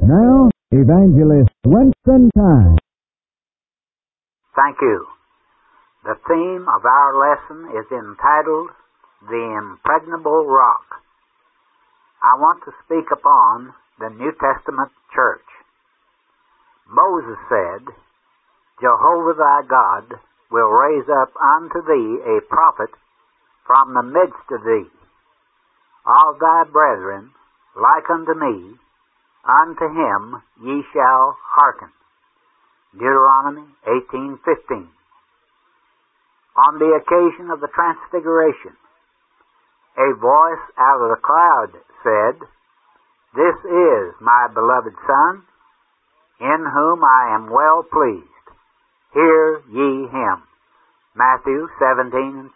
now, Evangelist Winston Time. Thank you. The theme of our lesson is entitled, The Impregnable Rock. I want to speak upon the New Testament church. Moses said, Jehovah thy God will raise up unto thee a prophet from the midst of thee. All thy brethren, like unto me, unto him ye shall hearken. Deuteronomy 18:15. On the occasion of the Transfiguration, a voice out of the cloud said, This is my beloved Son, in whom I am well pleased. Hear ye him. Matthew 17:5.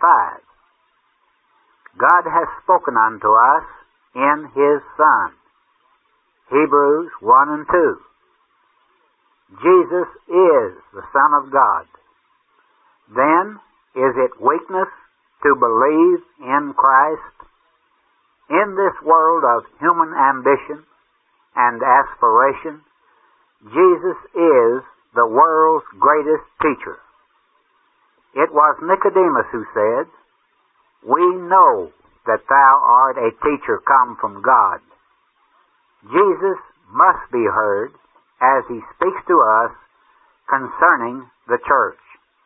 God has spoken unto us in his Son. Hebrews 1:2. Jesus is the Son of God. Then, is it weakness to believe in Christ? In this world of human ambition and aspiration, Jesus is the world's greatest teacher. It was Nicodemus who said, We know that thou art a teacher come from God. Jesus must be heard as he speaks to us concerning the church.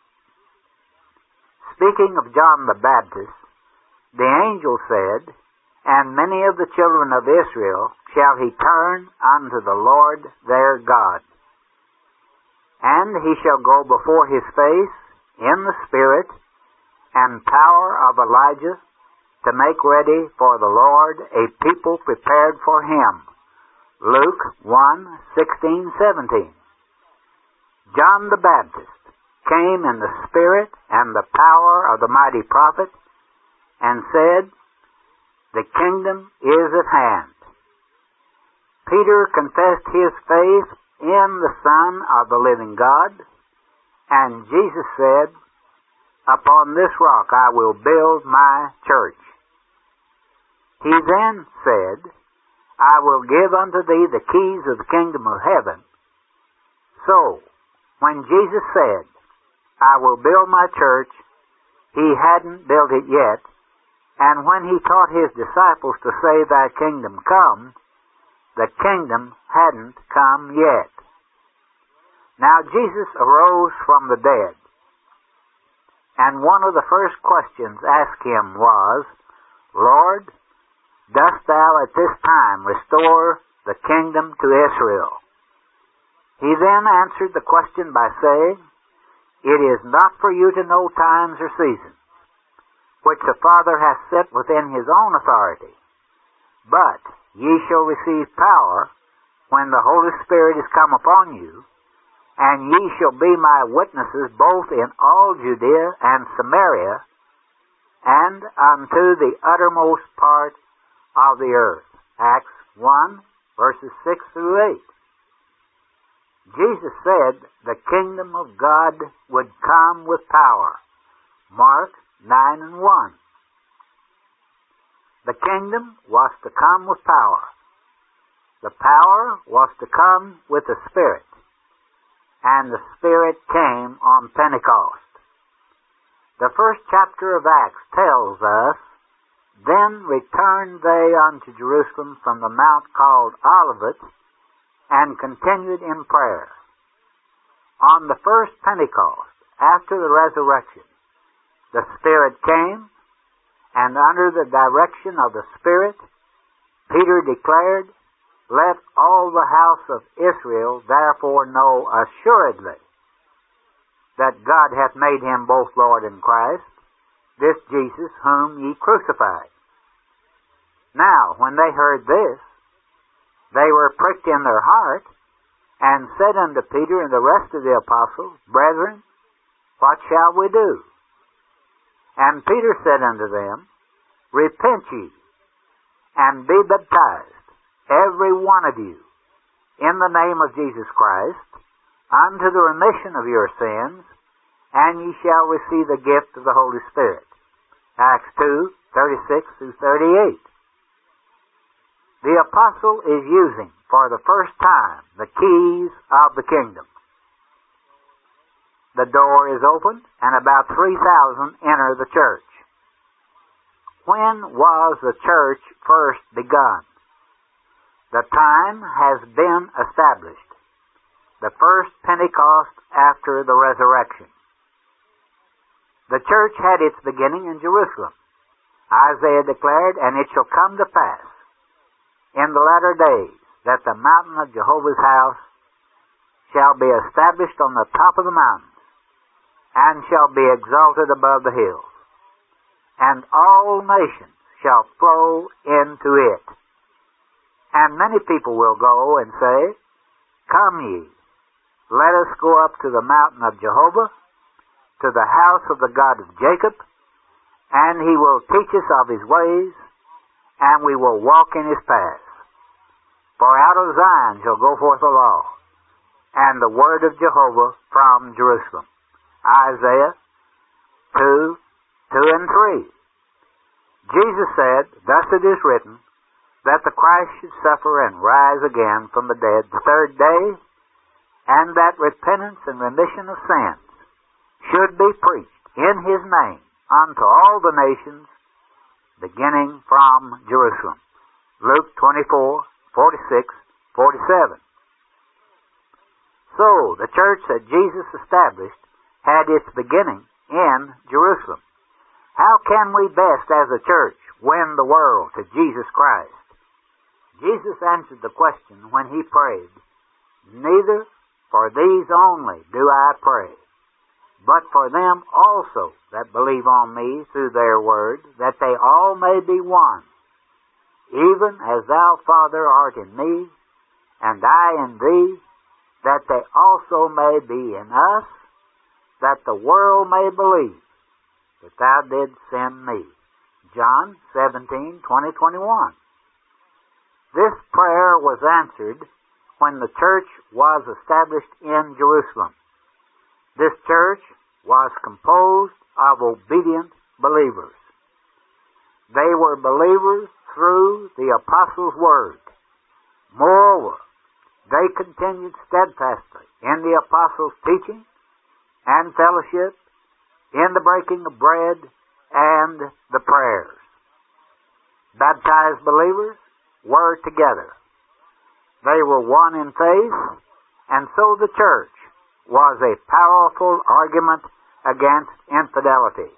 Speaking of John the Baptist, the angel said, And many of the children of Israel shall he turn unto the Lord their God. And he shall go before his face in the spirit and power of Elijah to make ready for the Lord a people prepared for him. Luke 1:16-17. John the Baptist came in the spirit and the power of the mighty prophet and said, The kingdom is at hand. Peter confessed his faith in the Son of the living God, and Jesus said, Upon this rock I will build my church. He then said, I will give unto thee the keys of the kingdom of heaven. So, when Jesus said, I will build my church, he hadn't built it yet, and when he taught his disciples to say, Thy kingdom come, the kingdom hadn't come yet. Now Jesus arose from the dead, and one of the first questions asked him was, Lord, dost thou at this time restore the kingdom to Israel? He then answered the question by saying, It is not for you to know times or seasons, which the Father hath set within his own authority, but ye shall receive power when the Holy Spirit is come upon you, and ye shall be my witnesses both in all Judea and Samaria, and unto the uttermost part of the earth. Acts 1:6-8. Jesus said the kingdom of God would come with power. Mark 9:1. The kingdom was to come with power. The power was to come with the Spirit. And the Spirit came on Pentecost. The first chapter of Acts tells us, Then returned they unto Jerusalem from the mount called Olivet, and continued in prayer. On the first Pentecost, after the resurrection, the Spirit came, and under the direction of the Spirit, Peter declared, Let all the house of Israel therefore know assuredly that God hath made him both Lord and Christ, this Jesus whom ye crucified. Now, when they heard this, they were pricked in their heart, and said unto Peter and the rest of the apostles, Brethren, what shall we do? And Peter said unto them, Repent ye, and be baptized, every one of you, in the name of Jesus Christ, unto the remission of your sins, and ye shall receive the gift of the Holy Spirit. Acts 2:36-38. The apostle is using for the first time the keys of the kingdom. The door is opened and about 3,000 enter the church. When was the church first begun? The time has been established. The first Pentecost after the resurrection. The church had its beginning in Jerusalem. Isaiah declared, "And it shall come to pass in the latter days that the mountain of Jehovah's house shall be established on the top of the mountains, and shall be exalted above the hills, and all nations shall flow into it. And many people will go and say, Come ye, let us go up to the mountain of Jehovah, to the house of the God of Jacob, and he will teach us of his ways, and we will walk in his paths. For out of Zion shall go forth the law, and the word of Jehovah from Jerusalem." Isaiah 2 and 3. Jesus said, "Thus it is written, that the Christ should suffer and rise again from the dead the third day, and that repentance and remission of sins should be preached in his name unto all the nations, beginning from Jerusalem." Luke 24:46-47. So, the church that Jesus established had its beginning in Jerusalem. How can we best as a church win the world to Jesus Christ? Jesus answered the question when he prayed, "Neither for these only do I pray, but for them also that believe on me through their word, that they all may be one, even as thou, Father, art in me, and I in thee, that they also may be in us, that the world may believe that thou didst send me." John 17:20-21. This prayer was answered when the church was established in Jerusalem. This church was composed of obedient believers. They were believers through the apostles' word. Moreover, they continued steadfastly in the apostles' teaching and fellowship, in the breaking of bread and the prayers. Baptized believers were together. They were one in faith, and so the church was a powerful argument against infidelity.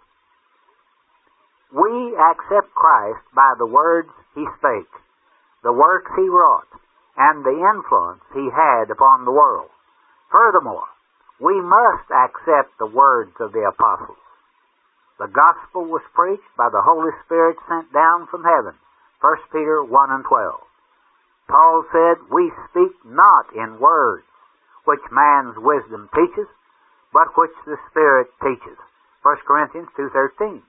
We accept Christ by the words he spake, the works he wrought, and the influence he had upon the world. Furthermore, we must accept the words of the apostles. The gospel was preached by the Holy Spirit sent down from heaven, 1 Peter 1:12. Paul said, "We speak not in words which man's wisdom teaches, but which the Spirit teaches." 1 Corinthians 2:13.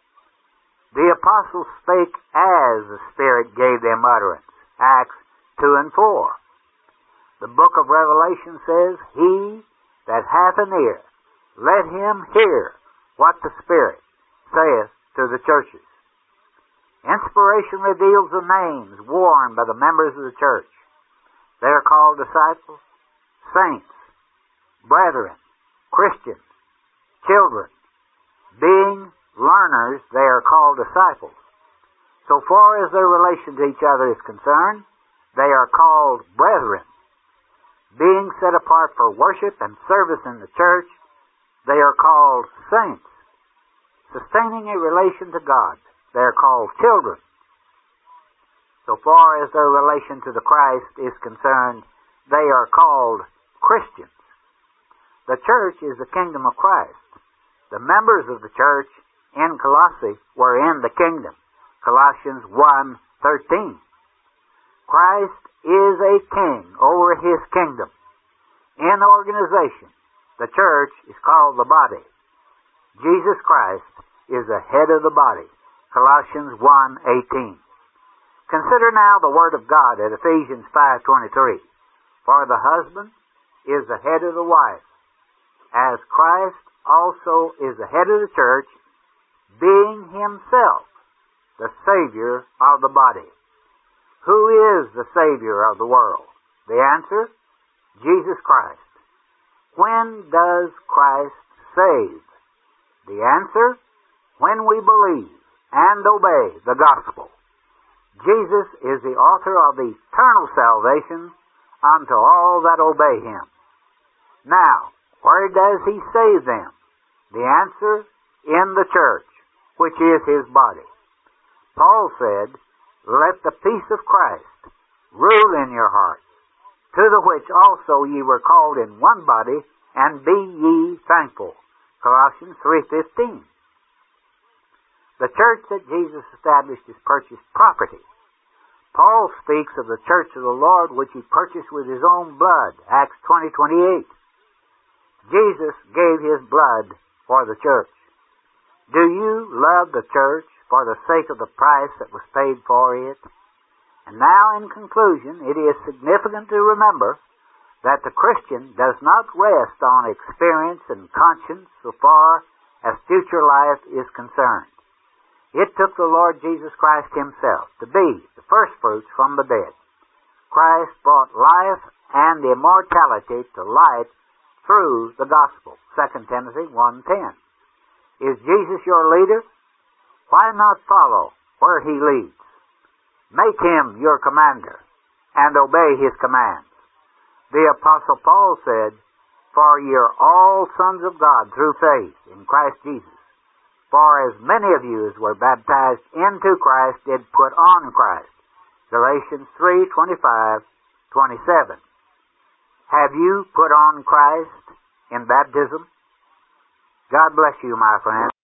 The apostles spake as the Spirit gave them utterance. Acts 2 and 4. The book of Revelation says, "He that hath an ear, let him hear what the Spirit saith to the churches." Inspiration reveals the names worn by the members of the church. They are called disciples, saints, brethren, Christians, children. Being learners, they are called disciples. So far as their relation to each other is concerned, they are called brethren. Being set apart for worship and service in the church, they are called saints. Sustaining a relation to God, they are called children. So far as their relation to the Christ is concerned, they are called Christians. The church is the kingdom of Christ. The members of the church in Colossae were in the kingdom. Colossians 1:13. Christ is a king over his kingdom. In organization, the church is called the body. Jesus Christ is the head of the body. Colossians 1:18. Consider now the word of God at Ephesians 5:23. For the husband is the head of the wife, as Christ also is the head of the church, being himself the Savior of the body, Who is the Savior of the world? The answer, Jesus Christ. When does Christ save? The answer, when we believe and obey the gospel. Jesus is the author of eternal salvation unto all that obey him. Now, where does he save them? The answer, in the church, which is his body. Paul said, "Let the peace of Christ rule in your hearts, to the which also ye were called in one body, and be ye thankful." Colossians 3:15. The church that Jesus established is purchased property. Paul speaks of the church of the Lord which he purchased with his own blood, Acts 20:28. Jesus gave his blood for the church. Do you love the church for the sake of the price that was paid for it? And now, in conclusion, it is significant to remember that the Christian does not rest on experience and conscience so far as future life is concerned. It took the Lord Jesus Christ himself to be the firstfruits from the dead. Christ brought life and immortality to light through the gospel, 2 Timothy 1:10. Is Jesus your leader? Why not follow where he leads? Make him your commander and obey his commands. The Apostle Paul said, "For ye are all sons of God through faith in Christ Jesus. For as many of you as were baptized into Christ did put on Christ." Galatians 3:25-27. Have you put on Christ in baptism? God bless you, my friend.